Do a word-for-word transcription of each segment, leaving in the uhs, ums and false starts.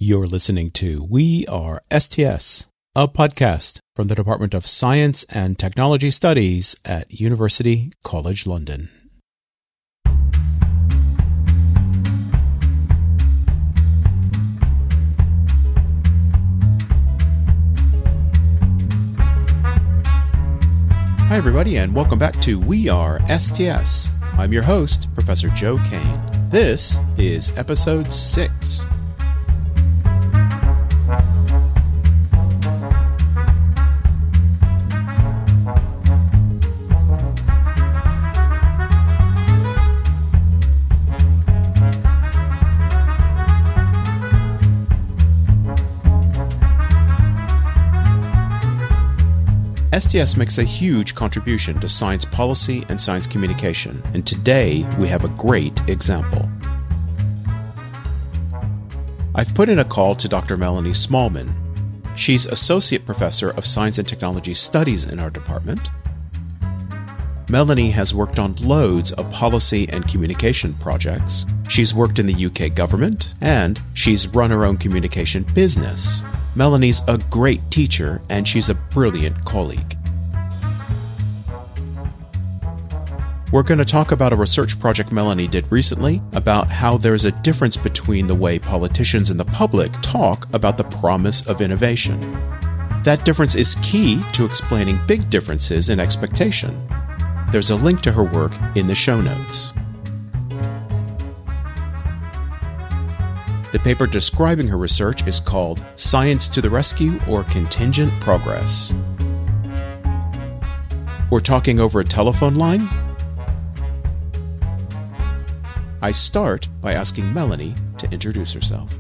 You're listening to We Are S T S, a podcast from the Department of Science and Technology Studies at University College London. Hi, everybody, and welcome back to We Are S T S. I'm your host, Professor Joe Kane. This is episode six. S T S makes a huge contribution to science policy and science communication, and today we have a great example. I've put in a call to Doctor Melanie Smallman. She's Associate Professor of Science and Technology Studies in our department. Melanie has worked on loads of policy and communication projects. She's worked in the U K government, and she's run her own communication business. Melanie's a great teacher, and she's a brilliant colleague. We're going to talk about a research project Melanie did recently about how there's a difference between the way politicians and the public talk about the promise of innovation. That difference is key to explaining big differences in expectation. There's a link to her work in the show notes. The paper describing her research is called Science to the Rescue or Contingent Progress. We're talking over a telephone line. I start by asking Melanie to introduce herself.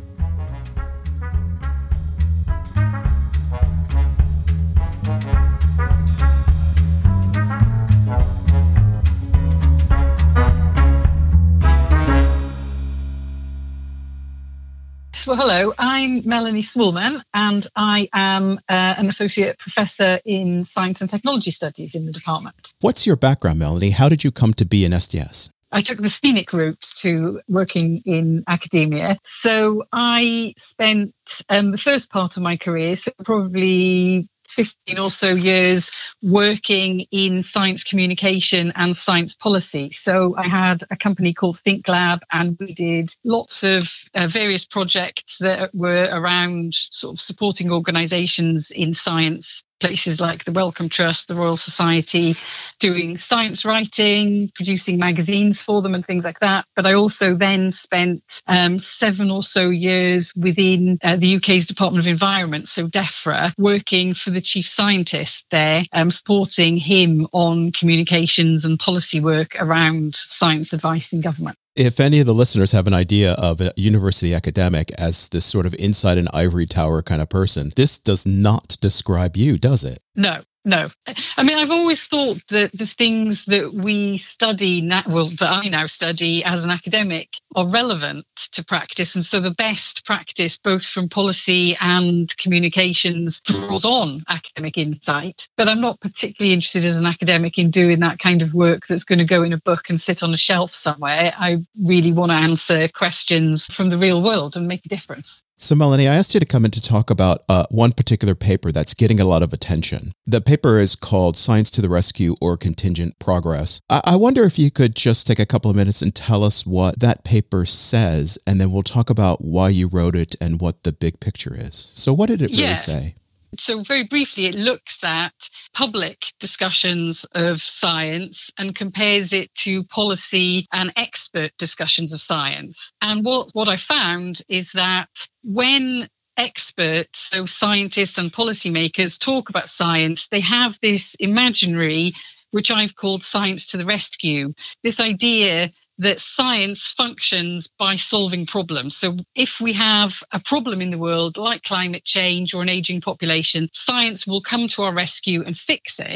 Well, hello, I'm Melanie Smallman, and I am uh, an Associate Professor in Science and Technology Studies in the department. What's your background, Melanie? How did you come to be an S T S? I took the scenic route to working in academia. So I spent um, the first part of my career, so probably fifteen or so years, working in science communication and science policy. So I had a company called ThinkLab, and we did lots of uh, various projects that were around sort of supporting organisations in science, places like the Wellcome Trust, the Royal Society, doing science writing, producing magazines for them and things like that. But I also then spent um, seven or so years within uh, the U K's Department of Environment, so DEFRA, working for the chief scientist there, um, supporting him on communications and policy work around science advice in government. If any of the listeners have an idea of a university academic as this sort of inside an ivory tower kind of person, this does not describe you, does it? No. No. I mean, I've always thought that the things that we study now, well, that I now study as an academic, are relevant to practice. And so the best practice, both from policy and communications, draws on academic insight. But I'm not particularly interested as an academic in doing that kind of work that's going to go in a book and sit on a shelf somewhere. I really want to answer questions from the real world and make a difference. So, Melanie, I asked you to come in to talk about uh, one particular paper that's getting a lot of attention. The paper is called Science to the Rescue or Contingent Progress. I-, I wonder if you could just take a couple of minutes and tell us what that paper says, and then we'll talk about why you wrote it and what the big picture is. So what did it really yeah. say? So very briefly, it looks at public discussions of science and compares it to policy and expert discussions of science. And what, what I found is that when experts, so scientists and policymakers, talk about science, they have this imaginary, which I've called science to the rescue, this idea that science functions by solving problems. So if we have a problem in the world like climate change or an aging population, science will come to our rescue and fix it.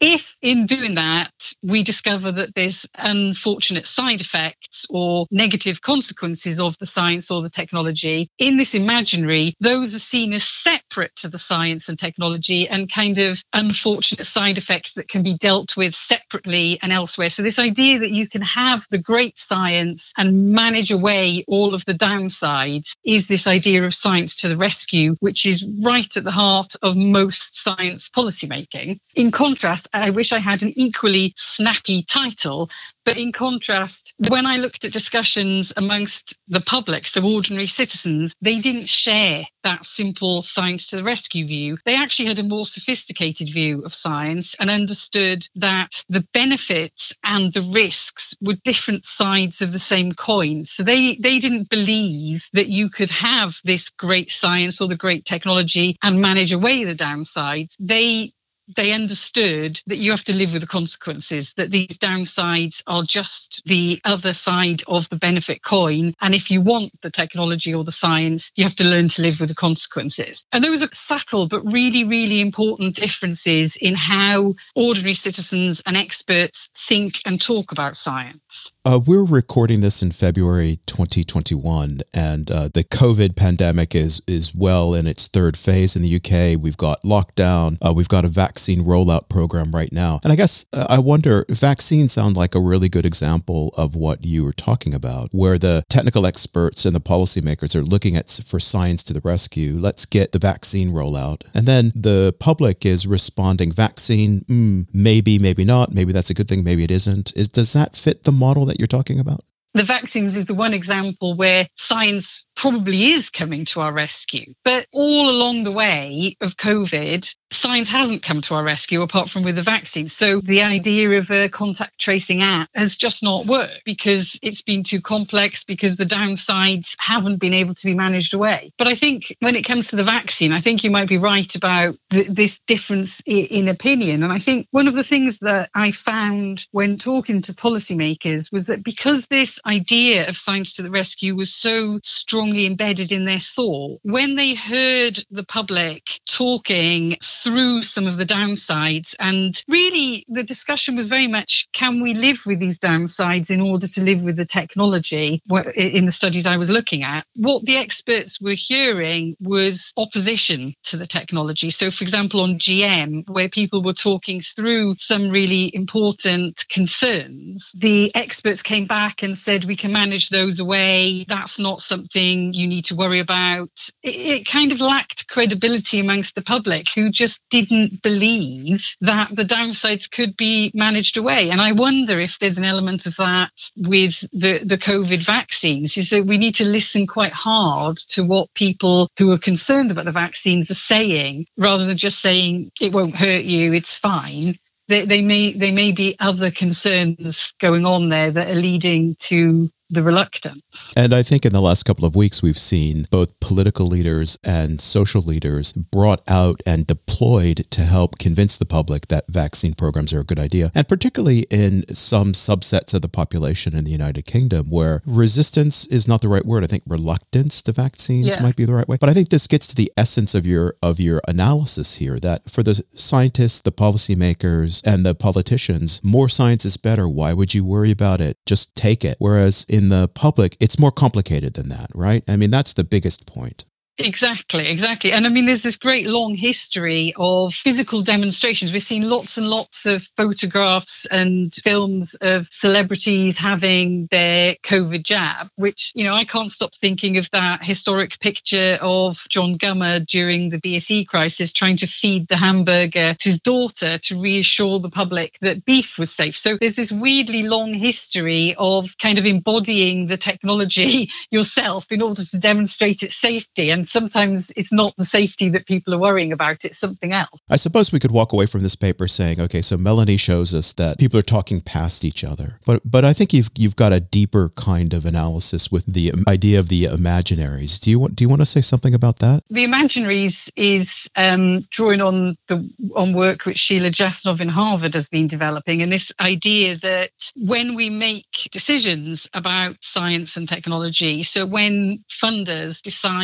if in doing that, we discover that there's unfortunate side effects or negative consequences of the science or the technology, in this imaginary, those are seen as separate to the science and technology and kind of unfortunate side effects that can be dealt with separately and elsewhere. So this idea that you can have the great science and manage away all of the downsides is this idea of science to the rescue, which is right at the heart of most science policy making. In contrast, I wish I had an equally snappy title, but in contrast, when I looked at discussions amongst the public, so ordinary citizens, they didn't share that simple science to the rescue view. They actually had a more sophisticated view of science and understood that the benefits and the risks were different sides of the same coin. So they, they didn't believe that you could have this great science or the great technology and manage away the downsides. They They understood that you have to live with the consequences, that these downsides are just the other side of the benefit coin. And if you want the technology or the science, you have to learn to live with the consequences. And those are subtle but really, really important differences in how ordinary citizens and experts think and talk about science. Uh, we're recording this in February twenty twenty-one, and uh, the COVID pandemic is is well in its third phase in the U K. We've got lockdown. Uh, we've got a vaccine rollout program right now. And I guess uh, I wonder, vaccines sound like a really good example of what you were talking about, where the technical experts and the policymakers are looking at for science to the rescue. Let's get the vaccine rollout. And then the public is responding, vaccine, mm, maybe, maybe not. Maybe that's a good thing. Maybe it isn't. Is, does that fit the model that you're talking about? The vaccines is the one example where science probably is coming to our rescue. But all along the way of COVID, science hasn't come to our rescue apart from with the vaccine. So the idea of a contact tracing app has just not worked because it's been too complex, because the downsides haven't been able to be managed away. But I think when it comes to the vaccine, I think you might be right about th- this difference I- in opinion. And I think one of the things that I found when talking to policymakers was that because this idea of science to the rescue was so strongly embedded in their thought, when they heard the public talking through some of the downsides, and really the discussion was very much, can we live with these downsides in order to live with the technology? In the studies I was looking at, what the experts were hearing was opposition to the technology. So for example, on G M, where people were talking through some really important concerns, the experts came back and said, we can manage those away. That's not something you need to worry about. It, it kind of lacked credibility amongst the public, who just didn't believe that the downsides could be managed away. And I wonder if there's an element of that with the, the COVID vaccines, is that we need to listen quite hard to what people who are concerned about the vaccines are saying, rather than just saying it won't hurt you, it's fine. They, they may they may be other concerns going on there that are leading to the reluctance. And I think in the last couple of weeks, we've seen both political leaders and social leaders brought out and deployed to help convince the public that vaccine programs are a good idea. And particularly in some subsets of the population in the United Kingdom, where resistance is not the right word. I think reluctance to vaccines yeah. might be the right way. But I think this gets to the essence of your of your analysis here, that for the scientists, the policymakers, and the politicians, more science is better. Why would you worry about it? Just take it. Whereas in the public, it's more complicated than that, right? I mean, that's the biggest point. Exactly, exactly. And I mean, there's this great long history of physical demonstrations. We've seen lots and lots of photographs and films of celebrities having their COVID jab, which, you know, I can't stop thinking of that historic picture of John Gummer during the B S E crisis trying to feed the hamburger to his daughter to reassure the public that beef was safe. So there's this weirdly long history of kind of embodying the technology yourself in order to demonstrate its safety. And sometimes it's not the safety that people are worrying about, it's something else. I suppose we could walk away from this paper saying, okay, so Melanie shows us that people are talking past each other. But but I think you've you've got a deeper kind of analysis with the idea of the imaginaries. Do you want do you want to say something about that? The imaginaries is um, drawing on the on work which Sheila Jasnov in Harvard has been developing, and this idea that when we make decisions about science and technology, so when funders decide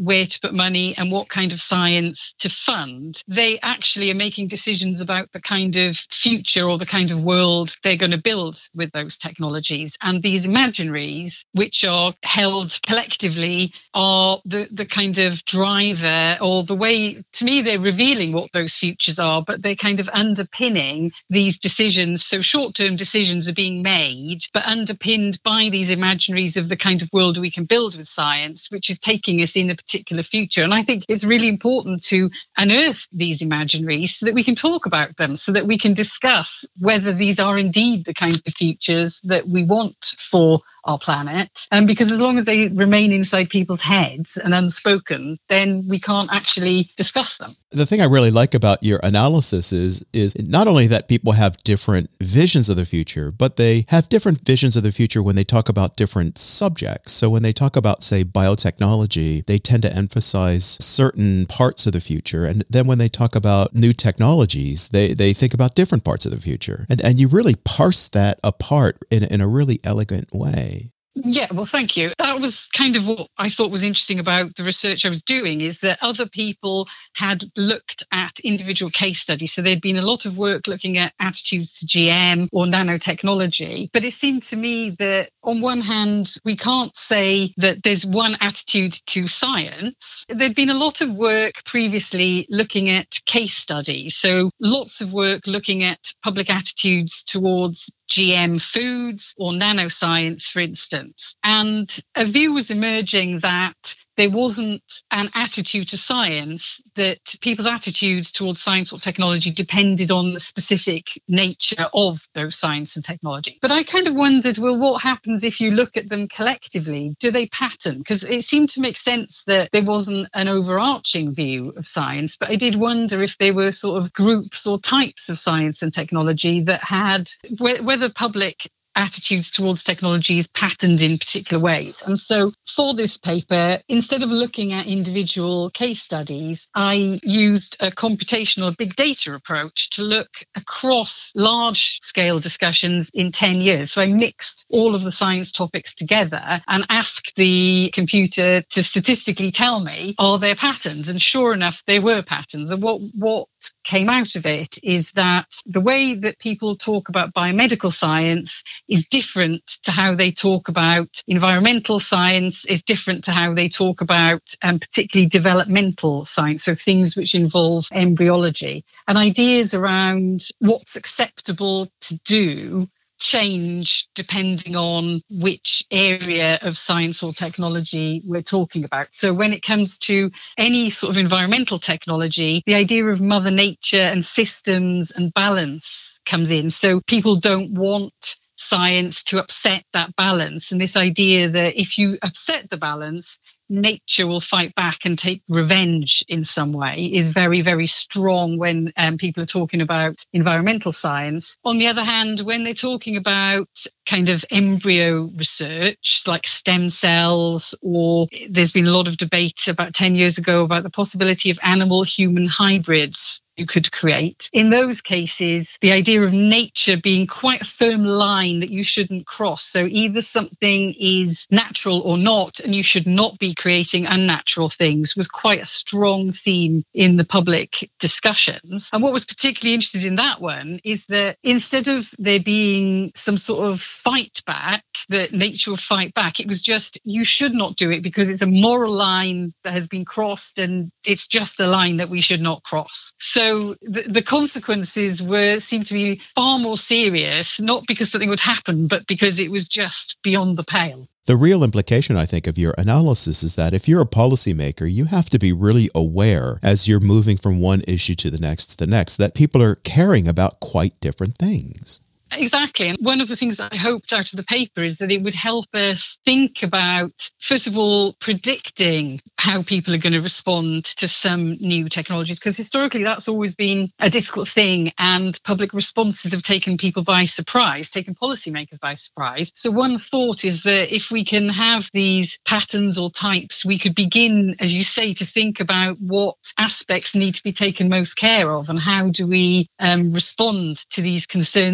where to put money and what kind of science to fund. They actually are making decisions about the kind of future or the kind of world they're going to build with those technologies. And these imaginaries, which are held collectively, are the, the kind of driver, or the way, to me, they're revealing what those futures are, but they're kind of underpinning these decisions. So short-term decisions are being made, but underpinned by these imaginaries of the kind of world we can build with science, which is taking us in a particular future. And I think it's really important to unearth these imaginaries so that we can talk about them, so that we can discuss whether these are indeed the kind of futures that we want for our planet. And because as long as they remain inside people's heads and unspoken, then we can't actually discuss them. The thing I really like about your analysis is, is not only that people have different visions of the future, but they have different visions of the future when they talk about different subjects. So when they talk about, say, biotechnology, they tend to emphasize certain parts of the future. And then when they talk about new technologies, they, they think about different parts of the future. And, and you really parse that apart in, in a really elegant way. Yeah, well, thank you. That was kind of what I thought was interesting about the research I was doing, is that other people had looked at individual case studies. So there'd been a lot of work looking at attitudes to G M or nanotechnology. But it seemed to me that on one hand, we can't say that there's one attitude to science. There'd been a lot of work previously looking at case studies. So lots of work looking at public attitudes towards G M foods or nanoscience, for instance. And a view was emerging that there wasn't an attitude to science, that people's attitudes towards science or technology depended on the specific nature of those science and technology. But I kind of wondered, well, what happens if you look at them collectively? Do they pattern? Because it seemed to make sense that there wasn't an overarching view of science, but I did wonder if there were sort of groups or types of science and technology that had, whether public attitudes towards technologies patterned in particular ways. And so for this paper, instead of looking at individual case studies, I used a computational big data approach to look across large scale discussions in ten years. So I mixed all of the science topics together and asked the computer to statistically tell me, are there patterns? And sure enough, there were patterns. And what, what came out of it is that the way that people talk about biomedical science is different to how they talk about environmental science, is different to how they talk about um, particularly developmental science, so things which involve embryology. And ideas around what's acceptable to do change depending on which area of science or technology we're talking about. So when it comes to any sort of environmental technology, the idea of Mother Nature and systems and balance comes in. So people don't want science to upset that balance. And this idea that if you upset the balance, nature will fight back and take revenge in some way is very, very strong when um, people are talking about environmental science. On the other hand, when they're talking about kind of embryo research like stem cells, or there's been a lot of debate about ten years ago about the possibility of animal-human hybrids you could create. In those cases, the idea of nature being quite a firm line that you shouldn't cross. So either something is natural or not, and you should not be creating unnatural things, was quite a strong theme in the public discussions. And what was particularly interesting in that one is that instead of there being some sort of fight back, that nature will fight back, it was just, you should not do it because it's a moral line that has been crossed and it's just a line that we should not cross. So the, the consequences were seemed to be far more serious, not because something would happen, but because it was just beyond the pale. The real implication, I think, of your analysis is that if you're a policymaker, you have to be really aware as you're moving from one issue to the next to the next, that people are caring about quite different things. Exactly. And one of the things that I hoped out of the paper is that it would help us think about, first of all, predicting how people are going to respond to some new technologies, because historically that's always been a difficult thing and public responses have taken people by surprise, taken policymakers by surprise. So one thought is that if we can have these patterns or types, we could begin, as you say, to think about what aspects need to be taken most care of and how do we um, respond to these concerns, perhaps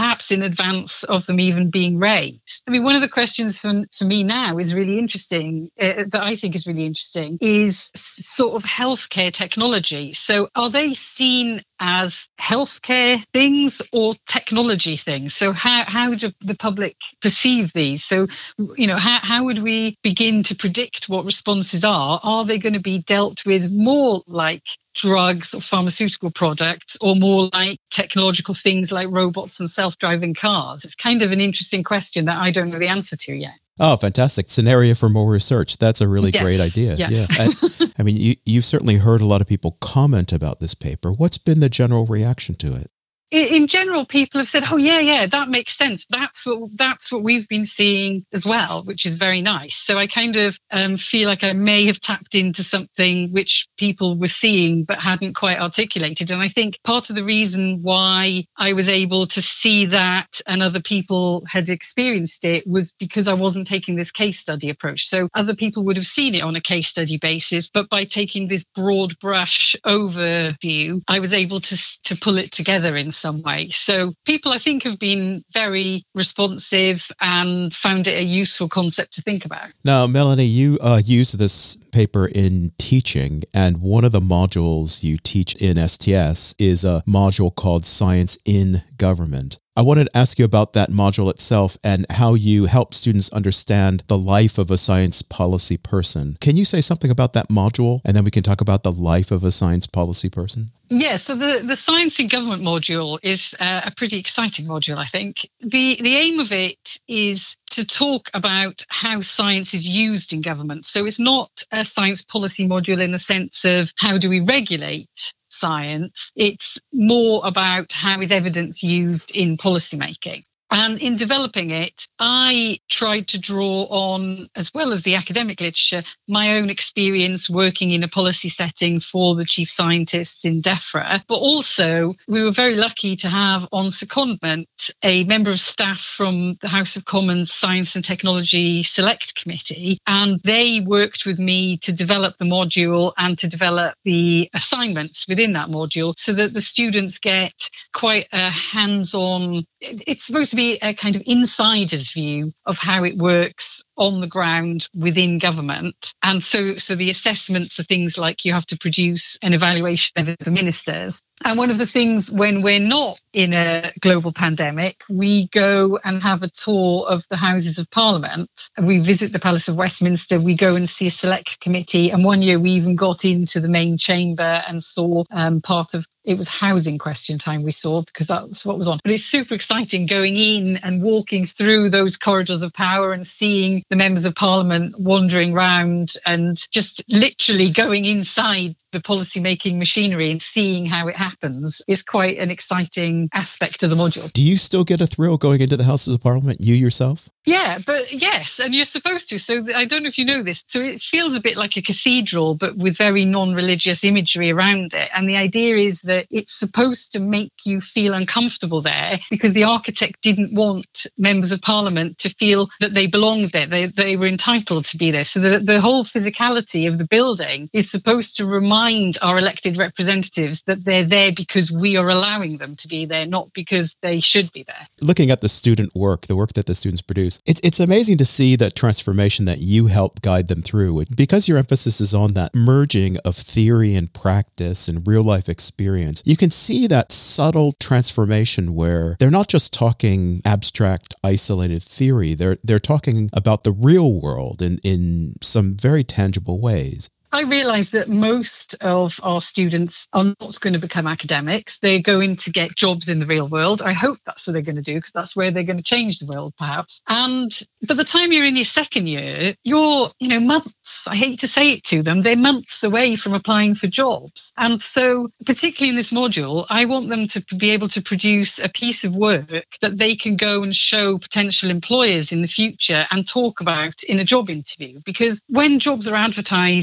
perhaps in advance of them even being raised. I mean, one of the questions for, for me now is really interesting, uh, that I think is really interesting, is sort of healthcare technology. So are they seen as healthcare things or technology things? So how, how do the public perceive these? So, you know, how, how would we begin to predict what responses are? Are they going to be dealt with more like drugs or pharmaceutical products, or more like technological things like robots and self-driving cars? It's kind of an interesting question that I don't know the answer to yet. Oh, fantastic. It's an area for more research. That's a really yes, great idea. Yes. Yeah. I, I mean, you, you've certainly heard a lot of people comment about this paper. What's been the general reaction to it? In general, people have said, oh, yeah, yeah, that makes sense. That's what that's what we've been seeing as well, which is very nice. So I kind of um, feel like I may have tapped into something which people were seeing but hadn't quite articulated. And I think part of the reason why I was able to see that and other people had experienced it was because I wasn't taking this case study approach. So other people would have seen it on a case study basis, but by taking this broad brush overview, I was able to, to pull it together in some way. So people, I think, have been very responsive and found it a useful concept to think about. Now, Melanie, you uh, use this paper in teaching, and one of the modules you teach in S T S is a module called Science in Government. I wanted to ask you about that module itself and how you help students understand the life of a science policy person. Can you say something about that module, and then we can talk about the life of a science policy person? Yeah, so the, the Science in Government module is uh, a pretty exciting module, I think. The, the aim of it is to talk about how science is used in government. So it's not a science policy module in the sense of how do we regulate science. It's more about how is evidence used in policymaking. And in developing it, I tried to draw on, as well as the academic literature, my own experience working in a policy setting for the chief scientists in DEFRA. But also, we were very lucky to have on secondment a member of staff from the House of Commons Science and Technology Select Committee. And they worked with me to develop the module and to develop the assignments within that module so that the students get quite a hands-on, it's supposed to be a kind of insider's view of how it works on the ground within government. And so, so the assessments are things like you have to produce an evaluation of the ministers. And one of the things when we're not in a global pandemic, we go and have a tour of the Houses of Parliament. We visit the Palace of Westminster. We go and see a select committee. And one year we even got into the main chamber and saw um, part of, it was housing question time we saw, because that's what was on. But it's super exciting going in and walking through those corridors of power and seeing the members of Parliament wandering round and just literally going inside the policy-making machinery and seeing how it happens is quite an exciting aspect of the module. Do you still get a thrill going into the Houses of Parliament, you yourself? Yeah, but yes, and you're supposed to. So I don't know if you know this. So it feels a bit like a cathedral, but with very non-religious imagery around it. And the idea is that it's supposed to make you feel uncomfortable there because the architect didn't want members of Parliament to feel that they belonged there. They, they were entitled to be there. So the, the whole physicality of the building is supposed to remind our elected representatives that they're there because we are allowing them to be there, not because they should be there. Looking at the student work, the work that the students produce, It's it's amazing to see that transformation that you help guide them through. Because your emphasis is on that merging of theory and practice and real life experience, you can see that subtle transformation where they're not just talking abstract, isolated theory. They're they're talking about the real world in, in some very tangible ways. I realise that most of our students are not going to become academics. They're going to get jobs in the real world. I hope that's what they're going to do, because that's where they're going to change the world, perhaps. And by the time you're in your second year, you're, you know, months, I hate to say it to them, they're months away from applying for jobs. And so, particularly in this module, I want them to be able to produce a piece of work that they can go and show potential employers in the future and talk about in a job interview. Because when jobs are advertised in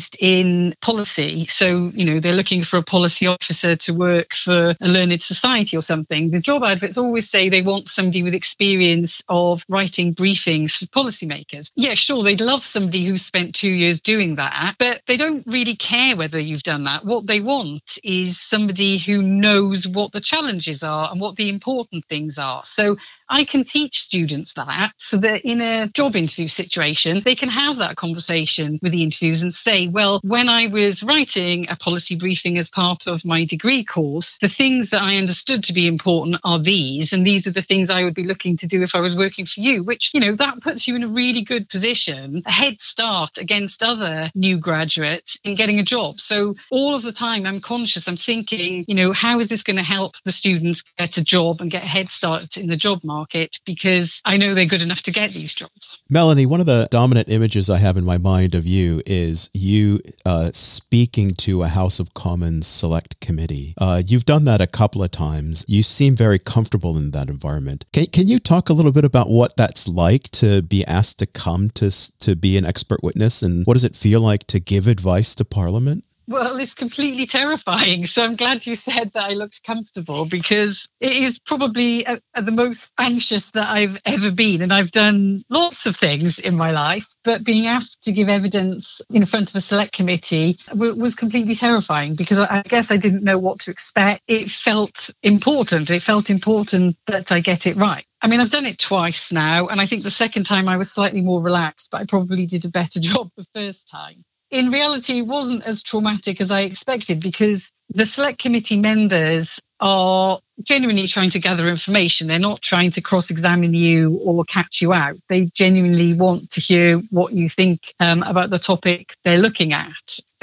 in policy. So, you know, they're looking for a policy officer to work for a learned society or something. The job adverts always say they want somebody with experience of writing briefings for policymakers. Yeah, sure, they'd love somebody who's spent two years doing that, but they don't really care whether you've done that. What they want is somebody who knows what the challenges are and what the important things are. So I can teach students that so that in a job interview situation, they can have that conversation with the interviews and say, well, when I was writing a policy briefing as part of my degree course, the things that I understood to be important are these, and these are the things I would be looking to do if I was working for you, which, you know, that puts you in a really good position, a head start against other new graduates in getting a job. So all of the time I'm conscious, I'm thinking, you know, how is this going to help the students get a job and get a head start in the job market? Because I know they're good enough to get these jobs. Melanie, one of the dominant images I have in my mind of you is you uh, speaking to a House of Commons select committee. Uh, you've done that a couple of times. You seem very comfortable in that environment. Can, can you talk a little bit about what that's like to be asked to come to, to be an expert witness, and what does it feel like to give advice to Parliament? Well, it's completely terrifying. So I'm glad you said that I looked comfortable, because it is probably uh, the most anxious that I've ever been. And I've done lots of things in my life, but being asked to give evidence in front of a select committee w- was completely terrifying, because I, I guess I didn't know what to expect. It felt important. It felt important that I get it right. I mean, I've done it twice now, and I think the second time I was slightly more relaxed, but I probably did a better job the first time. In reality, it wasn't as traumatic as I expected, because the select committee members are genuinely trying to gather information. They're not trying to cross-examine you or catch you out. They genuinely want to hear what you think um, about the topic they're looking at.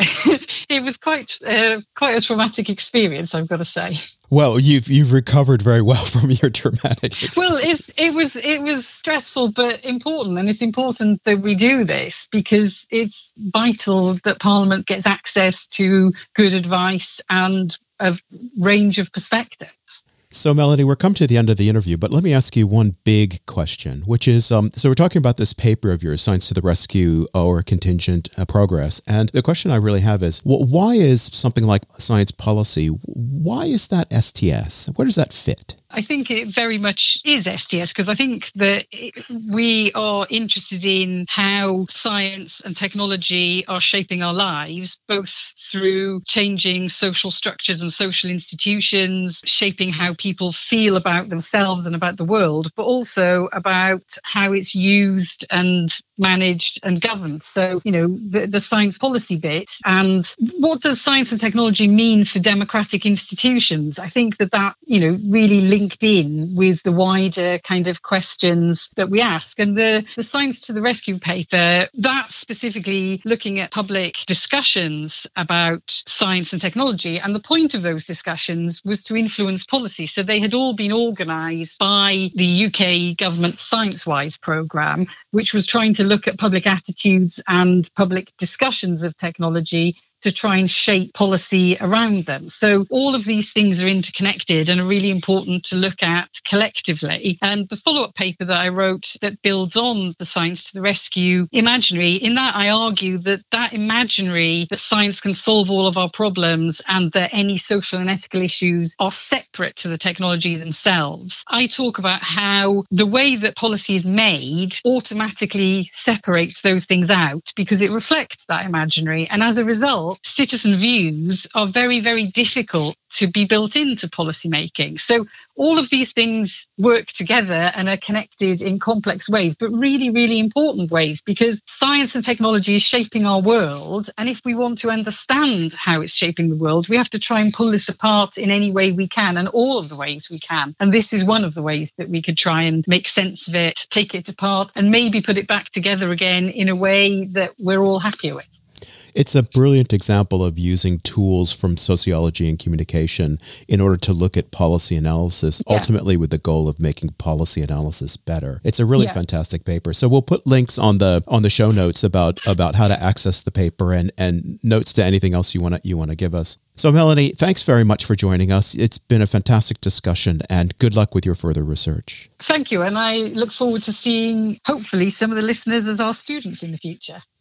It was quite uh, quite a traumatic experience, I've got to say. Well, you've you've recovered very well from your traumatic experience. Well, it's, it was it was stressful but important, and it's important that we do this because it's vital that Parliament gets access to good advice and a range of perspectives. So, Melanie, we're come to the end of the interview, but let me ask you one big question, which is, um, so we're talking about this paper of yours, Science to the Rescue or Contingent uh, Progress. And the question I really have is, well, why is something like science policy, why is that S T S? Where does that fit? I think it very much is S T S, because I think that it, we are interested in how science and technology are shaping our lives, both through changing social structures and social institutions, shaping how people feel about themselves and about the world, but also about how it's used and managed and governed. So, you know, the, the science policy bit, and what does science and technology mean for democratic institutions? I think that that, you know, really linked in with the wider kind of questions that we ask. And the, the Science to the Rescue paper, that specifically looking at public discussions about science and technology. And the point of those discussions was to influence policy. So they had all been organised by the U K government ScienceWise programme, which was trying to look at public attitudes and public discussions of technology to try and shape policy around them. So all of these things are interconnected and are really important to look at collectively. And the follow-up paper that I wrote that builds on the Science to the Rescue imaginary, in that I argue that that imaginary that science can solve all of our problems and that any social and ethical issues are separate to the technology themselves. I talk about how the way that policy is made automatically separates those things out because it reflects that imaginary. And as a result, citizen views are very, very difficult to be built into policy making. So all of these things work together and are connected in complex ways, but really, really important ways, because science and technology is shaping our world. And if we want to understand how it's shaping the world, we have to try and pull this apart in any way we can, and all of the ways we can. And this is one of the ways that we could try and make sense of it, take it apart, and maybe put it back together again in a way that we're all happier with. It's a brilliant example of using tools from sociology and communication in order to look at policy analysis, yeah. ultimately with the goal of making policy analysis better. It's a really yeah. fantastic paper. So we'll put links on the on the show notes about about how to access the paper and, and notes to anything else you want to you want to give us. So, Melanie, thanks very much for joining us. It's been a fantastic discussion, and good luck with your further research. Thank you, and I look forward to seeing, hopefully, some of the listeners as our students in the future.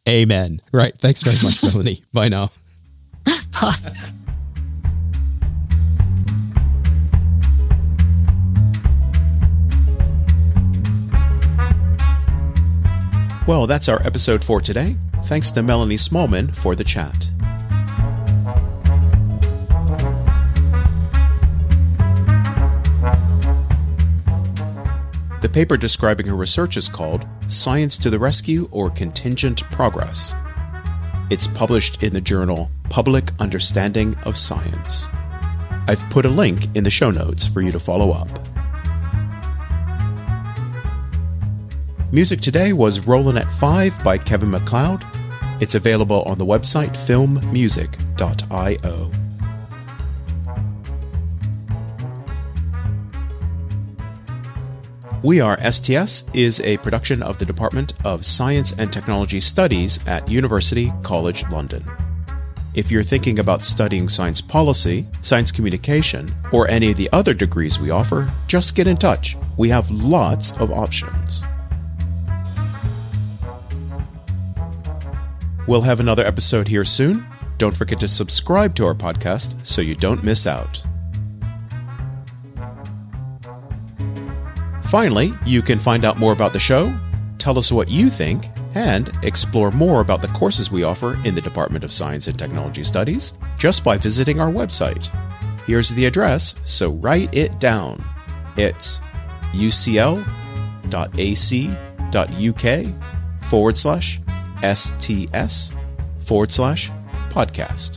Amen. Right. Thanks very much, Melanie. Bye now. Bye. Well, that's our episode for today. Thanks to Melanie Smallman for the chat. The paper describing her research is called Science to the Rescue or Contingent Progress. It's published in the journal Public Understanding of Science. I've put a link in the show notes for you to follow up. Music today was Rollin' at five by Kevin MacLeod. It's available on the website film music dot io. We Are S T S is a production of the Department of Science and Technology Studies at University College London. If you're thinking about studying science policy, science communication, or any of the other degrees we offer, just get in touch. We have lots of options. We'll have another episode here soon. Don't forget to subscribe to our podcast so you don't miss out. Finally, you can find out more about the show, tell us what you think, and explore more about the courses we offer in the Department of Science and Technology Studies just by visiting our website. Here's the address, so write it down. It's ucl.ac.uk forward slash sts forward slash podcast.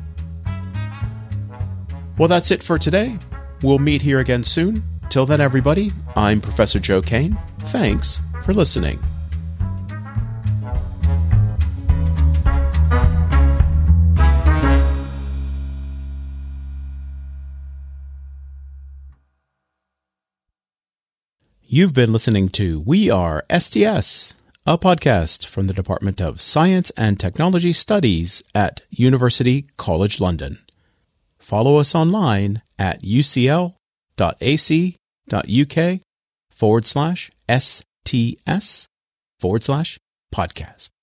Well, that's it for today. We'll meet here again soon. Till then, everybody, I'm Professor Joe Kane. Thanks for listening. You've been listening to We Are S T S, a podcast from the Department of Science and Technology Studies at University College London. Follow us online at ucl.ac.uk forward slash sts forward slash podcast.